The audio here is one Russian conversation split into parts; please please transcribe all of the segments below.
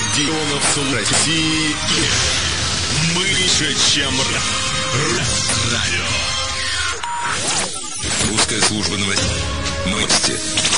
миллионов России. Выше, чем радио. Русская служба новостей.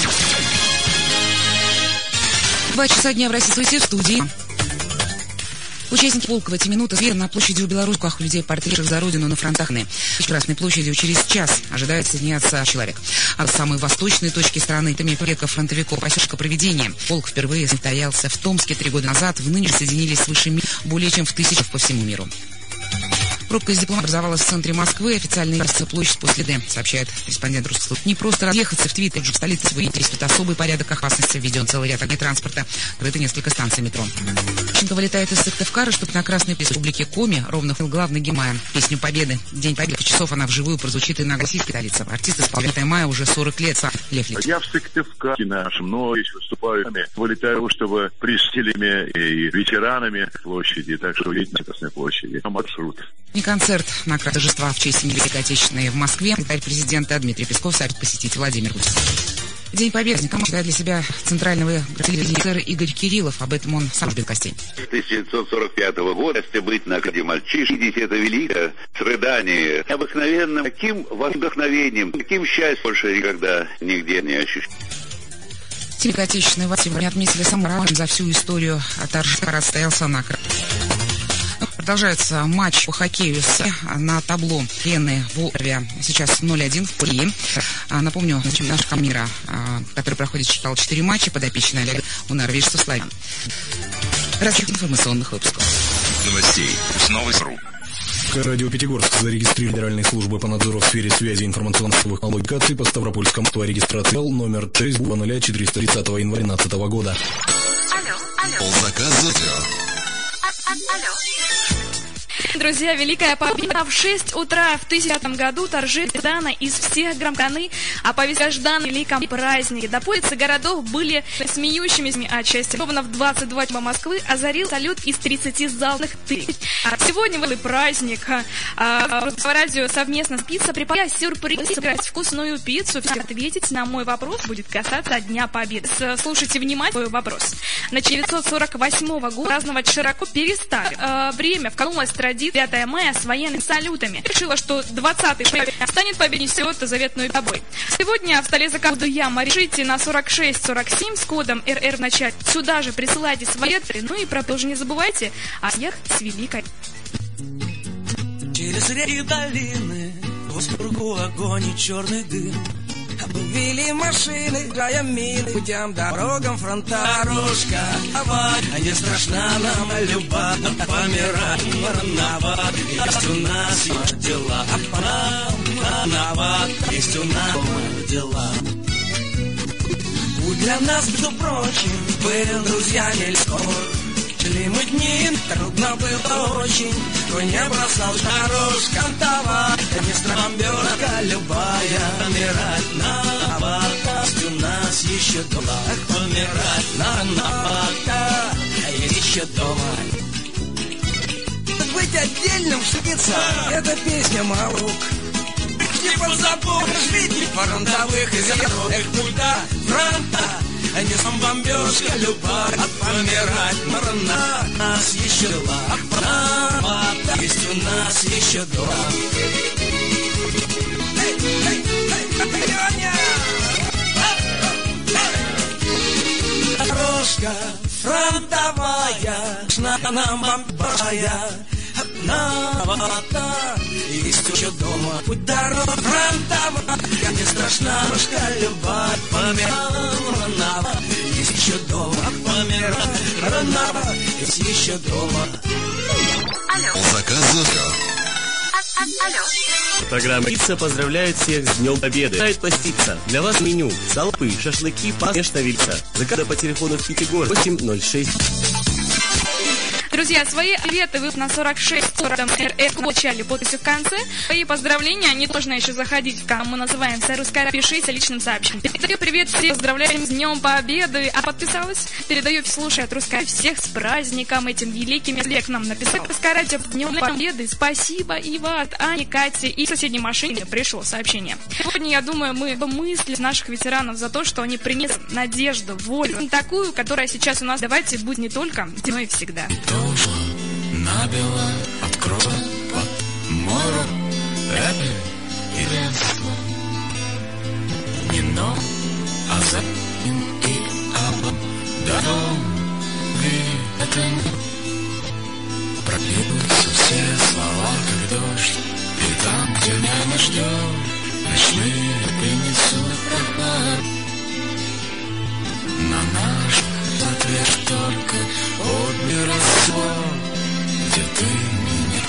2 часа дня в России, в студии. Участники полка в эти минуты на площади у белорусских людей, портретов за родину на фронтах. В Красной площади через час ожидает соединяться человек. А в самой восточной точке страны, теми предков фронтовиков, поселка Провидения. Полк впервые состоялся в Томске 3 года назад. В ныне соединились свыше более чем в 1000 по всему миру. Пробка из дипломатов образовалась в центре Москвы. Официальная площадь после Д, сообщает корреспондент русского. Не просто разъехаться в Твиттер, в столице своей действует особый порядок опасности. Введен целый ряд огней транспорта. Открыты несколько станций метро. Ченко вылетает из Сыктывкара, чтобы на Красной Республике Коми ровно главный гемая. Песню Победы. День Победы. Часов она вживую прозвучит и на российской столице. Артист исполняет 9 мая уже 40 лет. Лев Лев. Я в Сыктывкаре нашем, но здесь выступаю. Вылетаю, чтобы присутствителями и ветеранами площади. Так что увидите на Красной площади. Маршрут. И концерт на торжества в честь Великой Отечественной в Москве. Секретарь президента Дмитрий Песков советует посетить Владимир Путин. День Победы считает для себя центрального офицера Игорь Кириллов. Об этом он сам без костей. С 1945 года быть на академии мальчишек, видеть это великое страдание необыкновенным, таким вдохновением, таким счастьем больше никогда нигде не ощущал. Великой Отечественной войны сегодня отметили самым ранним за всю историю торжества состоялся на Продолжается матч по хоккею на табло Лены в Орве. Сейчас 0-1 в поле. Напомню, чемпионат мира, который проходит, считал 4 матча, подопечный Олега у норвежца Славян. Разных информационных выпусков. Новостей. Новость.ру. Радио Пятигорск зарегистрировали Федеральной службы по надзору в сфере связи информационных коммуникаций по Ставропольскому регистрации номер 30430 января 2012 года. Алло. Ползаказ. Алло. Друзья, Великая Победа в 6 утра в 1000 году торжественно из всех громканы оповестили граждан о великом празднике. До полиции городов были смеющимися отчасти. Ровно в 22 Москвы озарил салют из 30 залных тысяч. Сегодня был праздник. Радио совместно с пицца преподносит сюрприз, сыграть вкусную пиццу. Ответить на мой вопрос будет касаться Дня Победы. Слушайте внимательно вопрос. На 948 года праздновать широко перестали. Время вкололось традиция 9 мая с военными салютами. Решила, что 20-й станет победой, несет заветную тобой. Сегодня в столе заказу яма. Решите на 4647 с кодом РР в начале. Сюда же присылайте свои ответы. Ну и про тоже не забывайте о ехать с Великой. Через реки долины, в Орсбургу огонь и черный дым. Вели машины, играя мины, путям, дорогам фронта. Дорожка, а не страшна нам любовь, помирать рановато. Есть у нас дела, рановато. Есть у нас дела. Путь для нас, между прочим, был друзьями легко. Шли мы дни, трудно было очень, кто не бросал дорожка товар, не стромберка любая, помирать на у нас еще дома, помирать на есть еще дома. Быть отдельным шибиться, это песня Малук. Не позабудешь, ведь фронтовых и зеленых пульта фронта. А не сам бомбежка любая, помирать марна. Нас еще дела, есть у нас еще дома. Дорожка фронтовая, нам бомбая. Одна есть еще дома. Путь дорог фронтовая, не страшна рожка любовь. Помирать, есть еще дома. Помирать, есть еще дома. Алло. Заказ. Алло. Программа «Пицца» поздравляет всех с Днем Победы. Сайт «Пластица». Для вас меню. Залпы, шашлыки, конечно, вильца. Заказы по телефону в Пятигорск 806. Друзья, свои ответы вы на 4640 РФ в начале, подписью в конце. Свои поздравления, не нужно еще заходить в канал, мы называемся «Русская». Пишите личным сообщением. Передаю привет всем, поздравляем с Днем Победы. А подписалась? Передаю, слушает «Русская». Всех с праздником этим великим. Олег нам написал: «Русская радио, Днем Победы». Спасибо, Ива, от Ани, Кати. И в соседней машине пришло сообщение. Сегодня, я думаю, мы мысли наших ветеранов за то, что они принесли надежду, волю, такую, которая сейчас у нас, давайте, будет не только, но и всегда. Набело откроет под мору это и лесло. Не но, а за ним и обо дороги это не. Пропьются все слова, как дождь, и там, где не ждет, ночные принесут прохлад. На наш ответ только отбирай свой, где ты меня.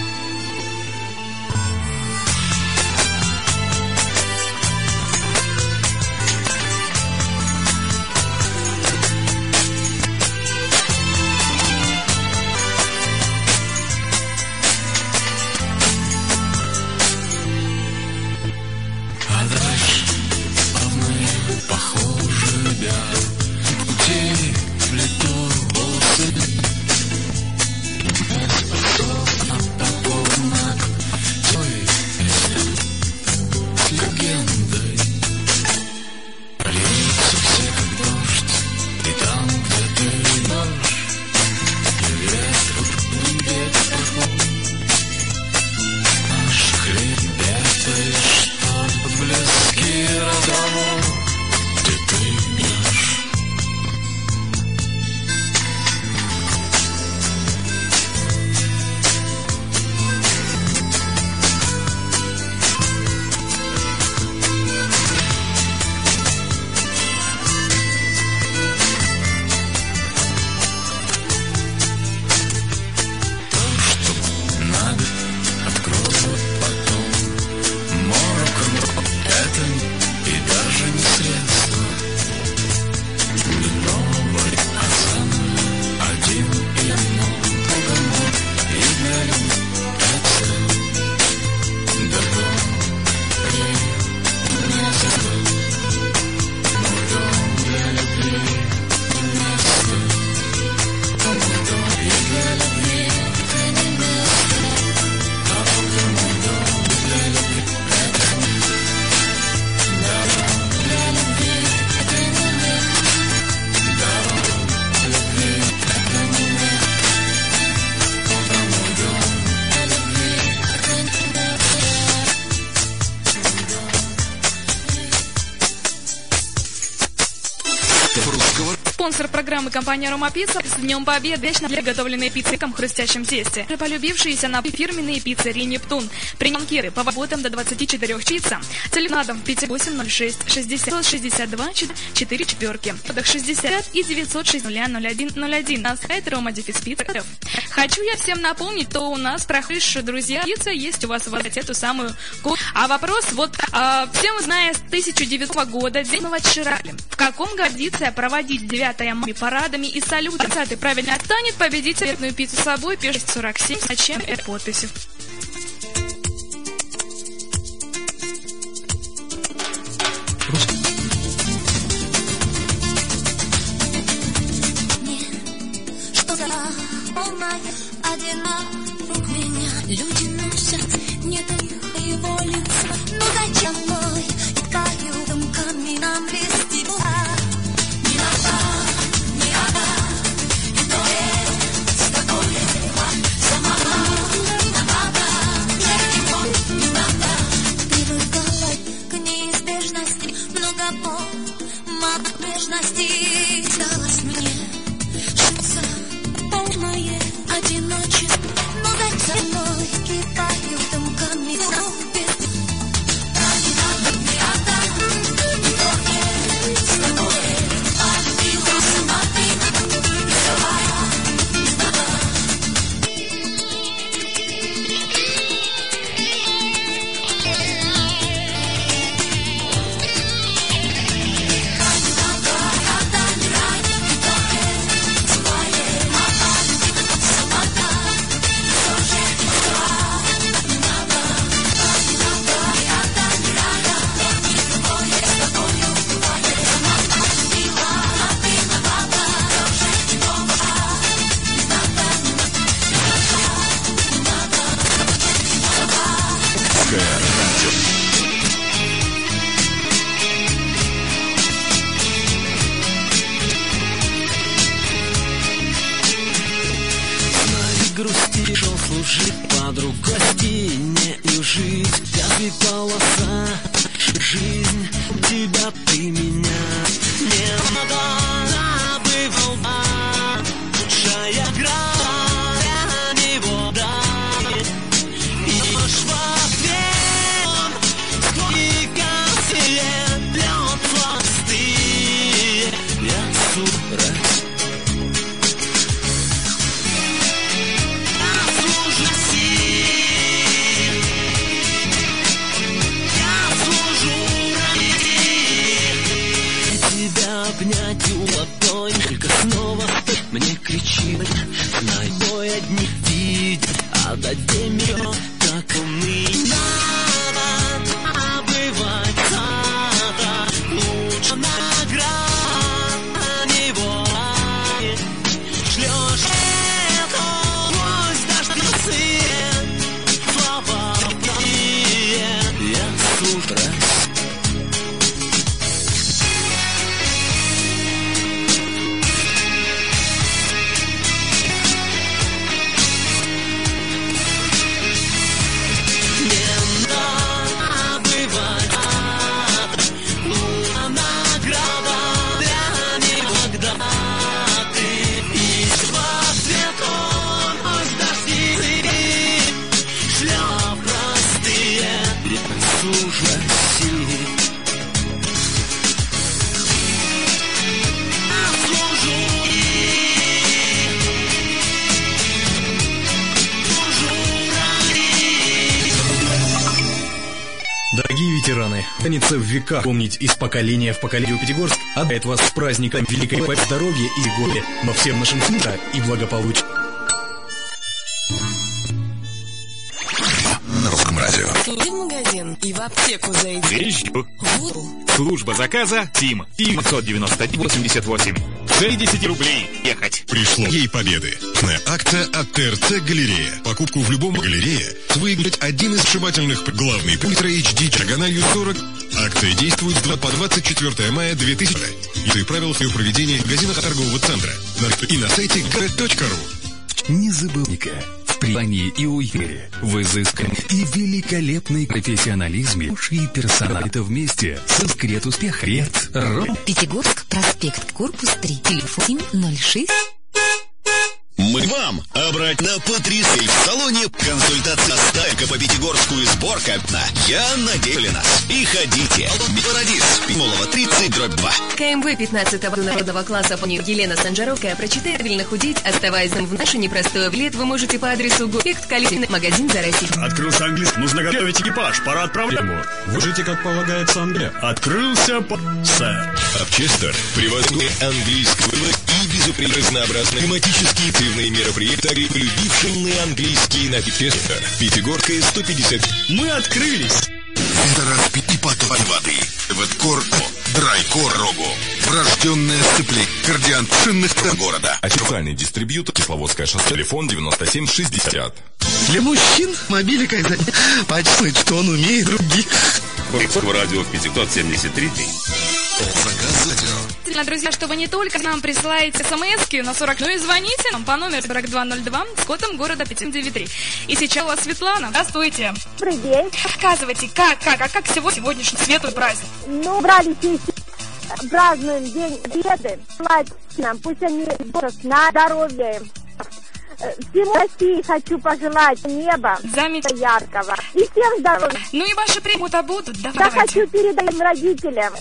А дальше плавные, похожие бяды, пути в лету волосы. Способна пополнать твои песни с легендой. Прольются все, как дождь, и там, где ты идешь, и ветру наших ребят, и что близки разговор, где ты идешь. Спонсор программы компания Рома Пицца. С Днем Победы! Вечно приготовленные пиццы в хрустящем тесте. Полюбившиеся на фирменные пиццерии «Нептун». Принямкиры по работам до 24 пицца. Телефон на дом 5806 60 62 4 четверки. Подах 60 и 960 0101. На сайт Рома-Пицца. Хочу я всем напомнить, что у нас проходит, друзья, пицца есть у вас в эту самую. А вопрос, вот, всем зная с 1900 года, День Новочерали. В каком годится проводить 9 мая парадами и салютами? 20-й правильно станет победить цветную пиццу с собой, пишет 47, зачем это подписи. Что за полная одинок меня люди носят, нет его лица. Ну зачем мой пою думками нам листи была? Не надо, не надо, и то с тобой сама. Не надо, не надо. Привыкала к неизбежности, много мало нежности. Казалось мне, что полное одиночество. Ну зачем мой кипаю думками нам листи? Не надо, не надо, и то с тобой полюбила сама ты. жить по другой стене и жить, как полоса. Жизнь тебя ты меня не надо забывать. Лучшая грань не вода. И наш в ответ сколько лет лед пластые. Я сурать. Обнять у ладонь, только снова мне кричит. Знай, бой одни видят, а дадим ее так умны. Надо обывать сада, лучше награда не бывает. Шлешь это, пусть даже на свет, слова плохие, я слушаю. Дорогие ветераны, ценится в веках помнить из поколения в поколение. Пятигорск отдает вас с праздником великой победы, здоровья и горе, но всем нашим мира и благополучия. На Русском радио. Иди в магазин и в аптеку зайди. Служба заказа ТИМ 591-88. Цель 10 рублей. Ехать. Пришло ей победы. Акция от ТРЦ «Галерея». Покупку в любом галерее выиграть один из сшибательных главный Ультра HD диагональю 40. Акция действует с 2 по 24 мая 2000. И правила ее проведения в магазинах торгового центра и на сайте g.ru. Не забывайте. В пребывании и увере, в изысканном и великолепной профессионализме лучшие персонали это вместе секрет успеха. Пятигорск, проспект, корпус 3, телефон 06. Мы вам обратно потрясли в салоне. Консультация стайка по Пятигорску и сборка. Я надеюсь нас. И ходите. Парадис. Пимолова 30/2. КМВ 15-го народного класса по Елена Санжаровская прочитает правильно худеть, оставаясь в наше непростое лет, вы можете по адресу Гопект, Калитин, магазин за Россию. Открылся английский. Нужно готовить экипаж. Пора отправлять ему. Вы жите, как полагается, Англия. Открылся сэр. Апчестер превосходит английского и безупречный разнообразные тематические активные мероприятия, полюбившие английский на Апчестер. Пятигорка 150. Мы открылись. Это распить и поток воды. Веткор, драйкор рогу. Врожденное сцепление кардиан шинных города. Официальный дистрибьютор Кисловодское шоссе. Телефон 9760. Для мужчин мобилика почувствовать, что он умеет других. Радио в Пятигорск 73. Друзья, чтобы не только нам присылаете смс-ки на 40, но и звоните нам по номеру 4202 с кодом города 593. И сейчас у вас Светлана. Здравствуйте. Добрый день. Рассказывайте, как сегодняшний светлый праздник? Ну, брали празднуем День Победы. Нам, пусть они на здоровье. Всему России хочу пожелать неба яркого. И всем здоровья. Ну и ваши примуты будут? Я хочу передать родителям,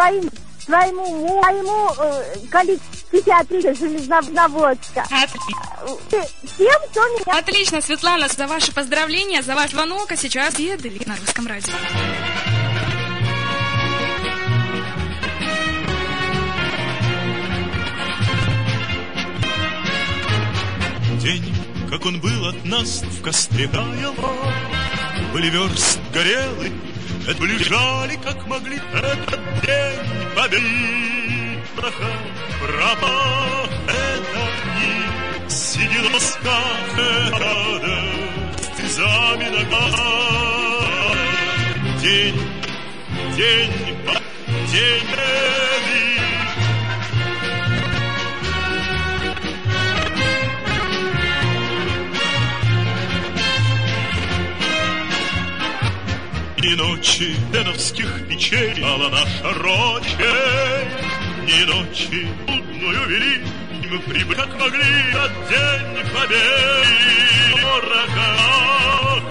своему коллеге психиатрии Железноводска. Всем, кто меня... Отлично, Светлана, за ваши поздравления, за ваш звонок, а сейчас еды на Русском радио. День, как он был от нас в костре таяло, были верст горелый, это лежали, как могли, этот день победы. Пропах, это дни, сидел в досках, это слезами на глазах. День победы. Ни ночи эновских печей, ала наша рочей, ни ночи трудную вели, мы прибыли как могли от день победы. Врага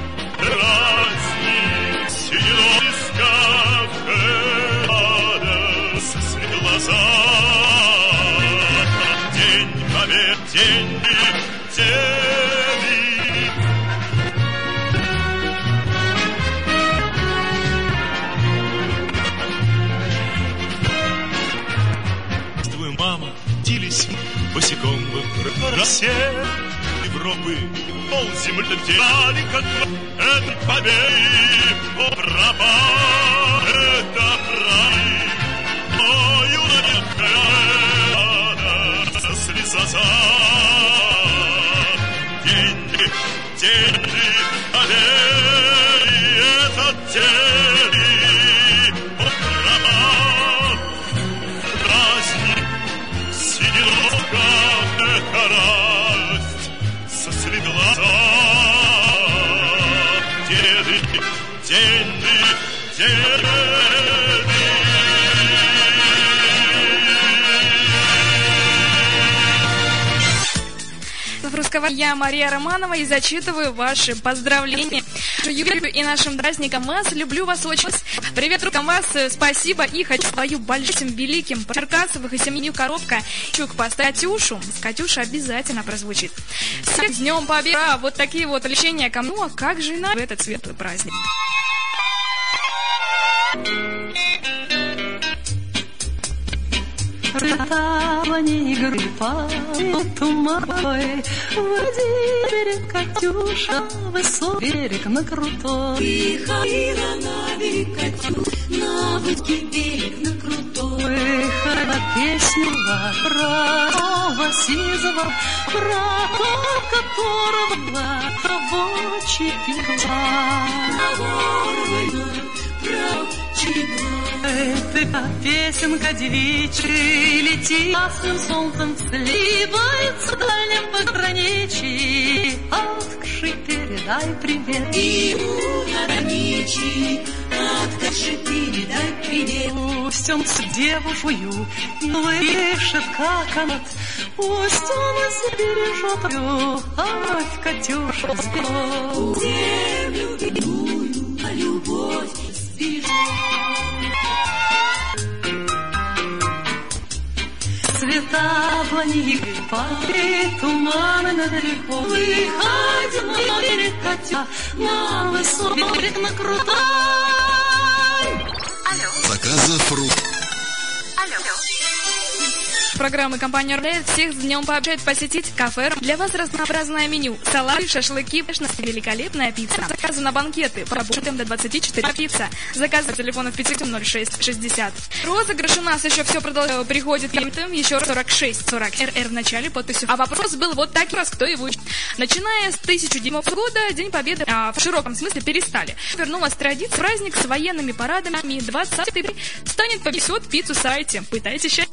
праздник синего песка в слез глаза. День побед, день, день. Мама, делись босиком в росе Европы, полземли делали, как этой победы. О, право, это правы, о, юная слеза. День победы, этот день. Я Мария Романова и зачитываю ваши поздравления. Юбилею и нашим праздникам вас. Люблю вас очень. Привет, рукам вас. Спасибо. И хочу свою большим великим Черкасовых и семью Коробка. Чук поставить Катюшу. С Катюшей обязательно прозвучит. С Днем Победы. Вот такие вот лечения кому, а как же иначе в этот светлый праздник. Плавание игры по туманой, води берег Катюша, высокий берег на крутой. Выходила на берег Катюша, на высокий берег на крутой. Выходила песню про Сизова, про то, которого рабочий эта песенка девичья летит ясным солнцем, сливается в дальнем пограничье. От Кши передай привет. И у граничьи от Кши передай привет. Пусть он с девушкою слышит, как она, пусть он бережет ее, ах, Катюша, сбежит. Землю бедную, а любовь сбежит. Цвета планеты, пары, туманы над рекой. Выходим на берег Катя, на высокий берег на крутой. Алло. Заказов ру. Алло. Программы компании «Орляет» всех с днем пообещает посетить кафе. Для вас разнообразное меню. Салаты, шашлыки, великолепная пицца. Заказы на банкеты. Работаем до 24. Пицца. Заказы по телефону в 570660. Розыгрыш у нас еще все продолжается. Приходит еще 46-40 РР в начале подписью. А вопрос был вот такой раз, кто его учит. Начиная с 1909 года, День Победы в широком смысле перестали. Вернулась традиция. Праздник с военными парадами. 20 октября станет повесет пиццу в сайте. Пытайтесь счастье.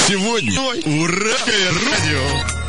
Сегодня ура! Радио!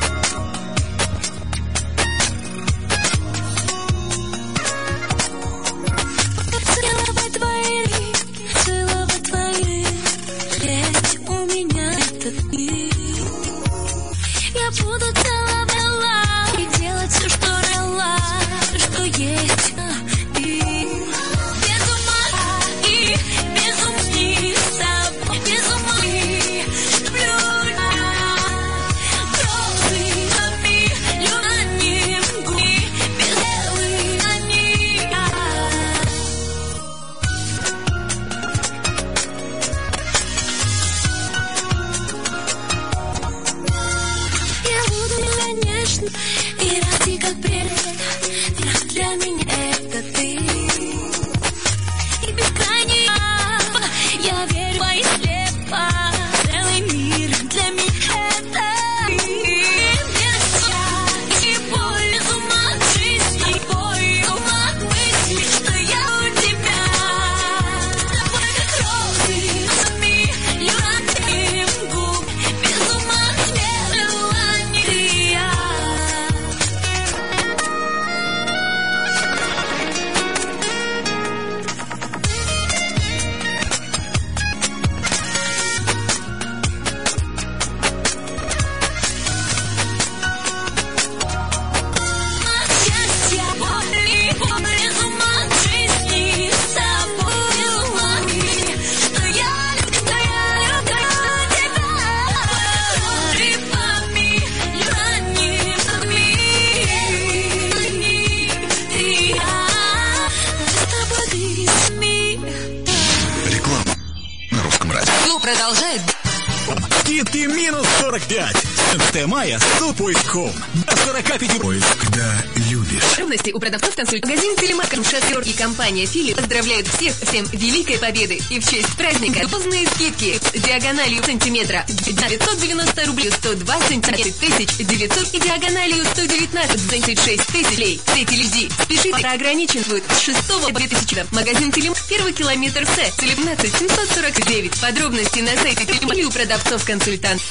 Скидки минус 45. 17 мая. Супоистком. До 45. Поиск, да, любишь. Подробности у продавцов консульт-магазин Телемарком Шофер и компания Фили поздравляют всем Великой Победы. И в честь праздника поздние скидки с диагональю сантиметра 990 рублей 120 тысяч 900 и диагональю 119 26 тысяч рублей. Все люди спешите, ограничивают с 6 по 2000. Магазин Телемарк, 1 километр С, 17 749. Подробности на сайте Телемарк у продавцов консультант.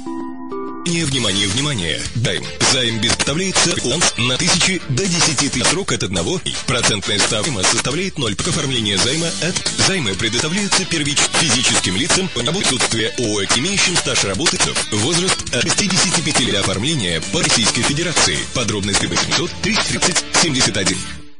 Внимание, внимание! Займ безставляется на 1000 до 10 тысяч. Срок от 1. Процентная ставка составляет 0. Оформление займа от займы предоставляются первично физическим лицам об отсутствии ООО, имеющим стаж работы, возраст от 65 лет. Оформление по Российской Федерации. Подробности 800 330 71.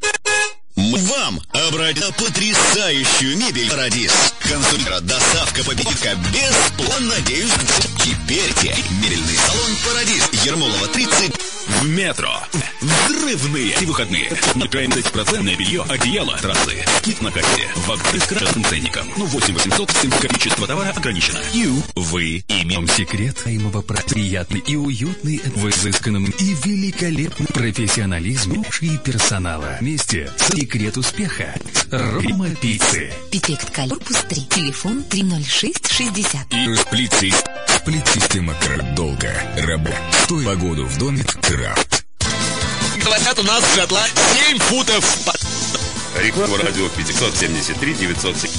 Вам обратят потрясающую мебель «Парадис». Консультера, доставка, победивка бесплатно. Надеюсь, теперь мебельный салон «Парадис». Ермолова, 30. В метро. Взрывные выходные. На 30% белье, одеяло, трассы. Скид на кассе. Вагоны с красным ценником. 8 800. Количество товара ограничено. Вы имеем секрет займового приятный и уютный в изысканном и великолепном профессионализме и персонала. Вместе с секрет успеха. Рома Пиццы. Петект корпус 3. Телефон 306-60. И сплит-система Крафт долго работает. Стой погоду в доме Крафт. Говорят, у нас шатла 7 футов. Реклама радио 573 907.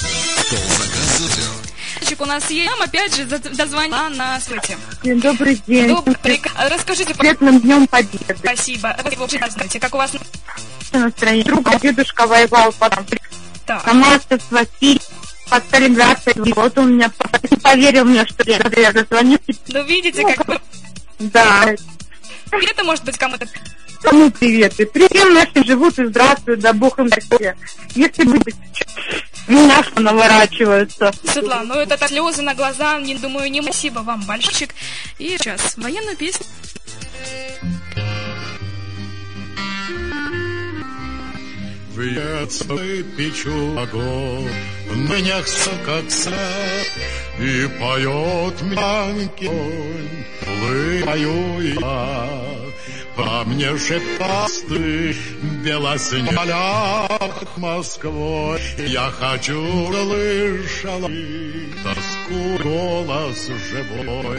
У нас есть. Нам опять же дозвонила на сайте. Добрый день. Расскажите, приятным днем Победы. Спасибо. Знаете, как у вас настроение? Друг, дедушка воевал потом. Сама под Сталинградской. Вот он меня не поверил мне, что я дозвоню. Ну, видите, как... Да. Привет, может быть, кому-то... Кому привет? И привет наши живут и здравствуют, да Бог им здоровья. Если быть меня что наворачиваются. Светлана, ну это так слезы на глаза, не думаю, не спасибо вам большое. И сейчас военную песню. Вьется печу огонь, меняхся как сад, и поет мягкий конь, плываю я. По мне шептаешь ты, белоснежных Москвой, я хочу слышала тоску голос живой.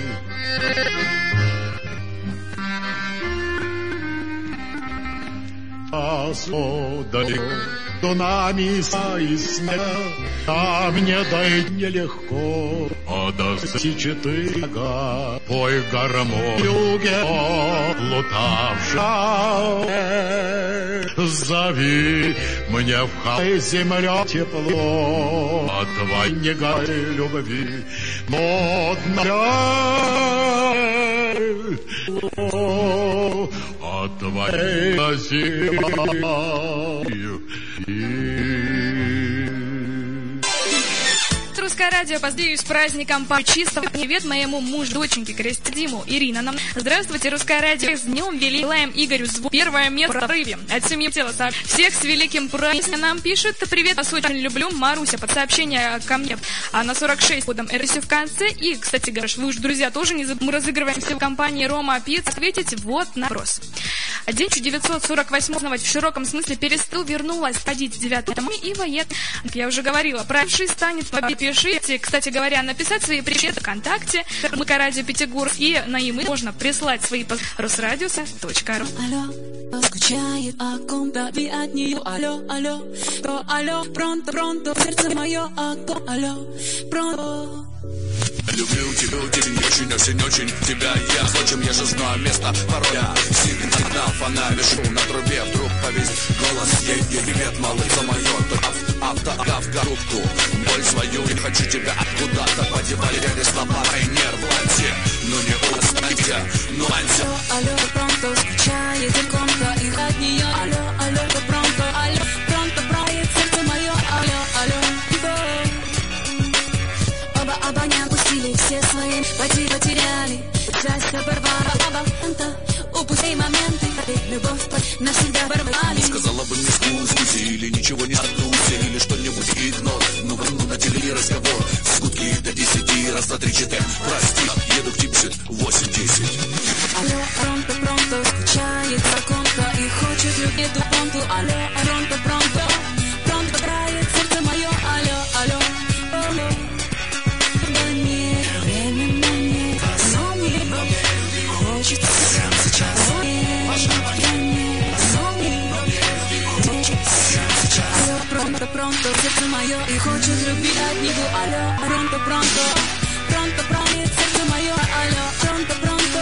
До нами и снег, а мне дать нелегко. А до тысячи тыга, пой гармонию, плутавшая. Зови мне в хай земля тепло, от твоей негой любви модная. От твоей Русское радио, поздравляю с праздником по чистого. Привет моему мужу, доченьке, Кресте Диму, Ирина нам. Здравствуйте, Русское радио. С днем Желаем Игорю звук. Первое место в прорыве. От семьи тела. Всех с великим праздником нам пишет. Привет, вас очень люблю. Маруся, под сообщение ко мне на 46 кодом РС в конце. И, кстати, говоришь, вы уж, друзья, тоже не забывайте. Мы разыгрываемся в компании Рома Пицца. Ответите вот на вопрос. День 1948 в широком смысле перестал, вернулась ходить 9 мая и воет. Как я уже говорила, правший станет победой. Пишите, кстати говоря, написать свои приветы ВКонтакте, МК Радио Пятигорск, и на e-mail можно прислать свои росрадио.ру. Алло, скучает о ком-то и от нее. Алло, алло, то алло, пронто, пронто, сердце мое, алло, пронто. Люблю тебя, очень тебя я. Впрочем, я же знаю место, порой я сигнал, фонарь, вешу на трубе. Вдруг повесит голос, ей привет, малый, за мое автогав, коробку, боль свою, не хочу тебя откуда-то подевали, ряды слова, нерв, ланте, ну не устаньте, ну ланте. Алло, пронто, скучает о ком-то и от нее. Алло, алло, пронто, проект сердце мое, алло, оба абонент пустили все свои, потеряли, связь оборвала, абонента, упусти моменты, любовь навсегда порвали. Сказала бы мне скузи, или ничего не статусе, или что-нибудь игнор, ну на теле разговор, скутки до 10, раз, два, три, четыре, прости, еду к тебе 8-10. Алло, пронто, скучает о ком-то и хочет любить эту понту. Алло, пронто, проект сердце мое, алло, временно нет, но мне хочется сейчас. Пронто, сердце мое и хочет любить от него. Алло, пронто, проект сердце мое, алло, пронто.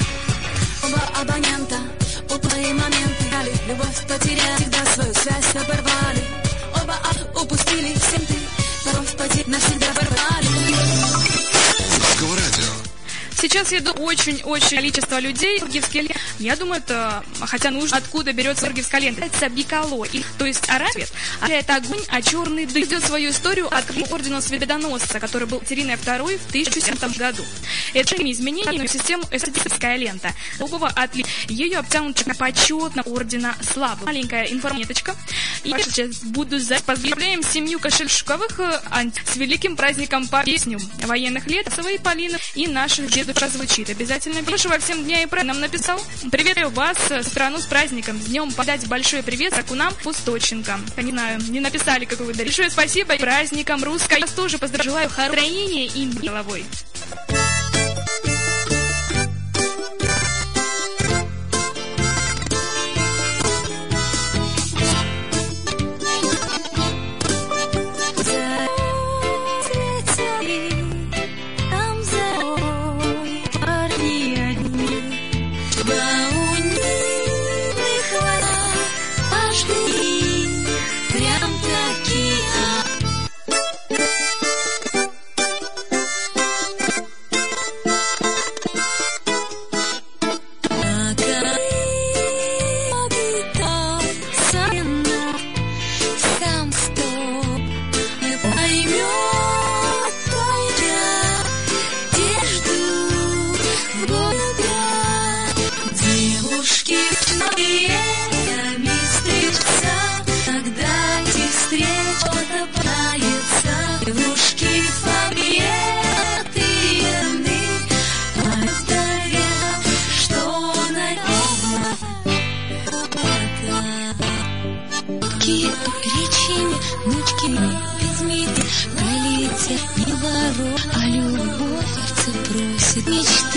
Оба абонента, упали моменты, дали любовь потеряли, всегда свою связь оборвали. Оба упустили всем ты, любовь потеряли, навсегда порвали. Русского радио. Сейчас еду очень количество людей. Я думаю, это, хотя нужно, откуда берется Георгиевская лента. Это биколо, то есть арабец. А это огонь, а черный дым. Идет свою историю от ордена Свободоносца, который был Екатериной II в 1700 году. Это не изменение, но систему эстетическая лента. Оба отли. Ее обтянут почетно ордена Славы. Маленькая информаточка. И я сейчас буду поздравляем семью Кошельшковых с великим праздником по песню военных лет, своей Полины и наших дедов прозвучит. Обязательно хорошего всем дня и праздника нам написал. Приветствую вас, страну с праздником, с днем, подать большой привет Ракунам Пусточенко. Не знаю, не написали, какой вы дали. Большое спасибо, праздником русской. Я вас тоже поздравляю, хорошего настроения и головой.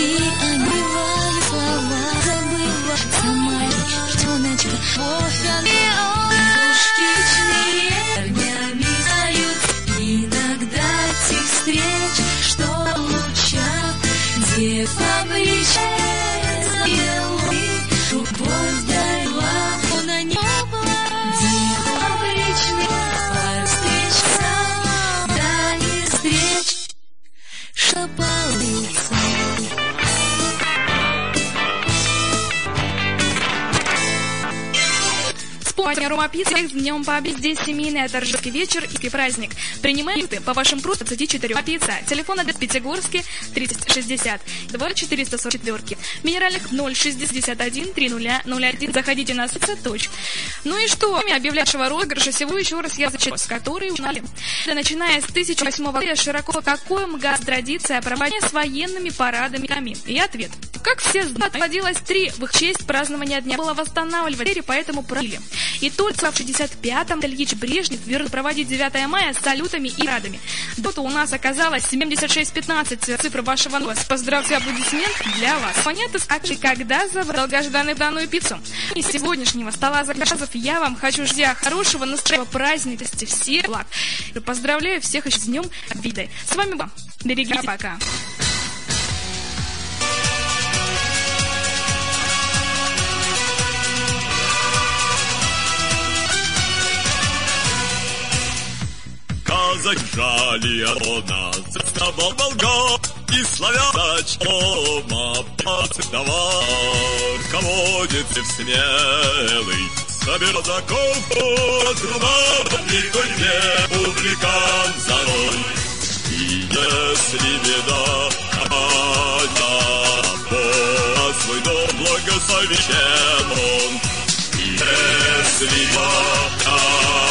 Мечты, а не слова, забыла сама, ребеночка, Рома Пицца. С Днем Победы. Здесь семейный торжественный вечер и праздник. Принимаем по вашим просьбам 24 Пицца. Телефон адрес Пятигорский 3060 2444. Минеральных 061 3001. Заходите на сайт. Ну и что? Объявляющего розыгрыша всего еще раз я зачитаю, с которой узнали. Начиная с 1008 года широко в каком году традиция проводения с военными парадами. И ответ. Как все знают, проводилось 3 в их честь празднования дня. Было восстанавливать, поэтому проводили. И только в 65-м Ильич Брежнев вернул проводить 9 мая с салютами и радами. До у нас оказалось 76-15 цифры вашего носа. Поздравьте, аплодисмент для вас. Понятно, когда забрал долгожданную данную пиццу. Из сегодняшнего стола заказов я вам хочу ждать хорошего настроения, праздника, всех благ. Поздравляю всех еще с Днем Победы. С вами была Берегите, пока. Казак жали от нас, стабал болгар, и славян дома товар, колодец смелый, соберет заковку, труба, никой не публикан за роль. И если беда, по свой дом благословен он, и если беда,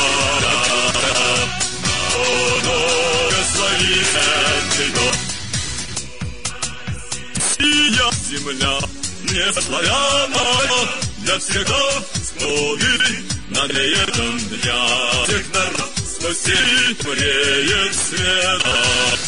сия земля не славяна для всех склоны над этом дня. Всех народ спасти преет света.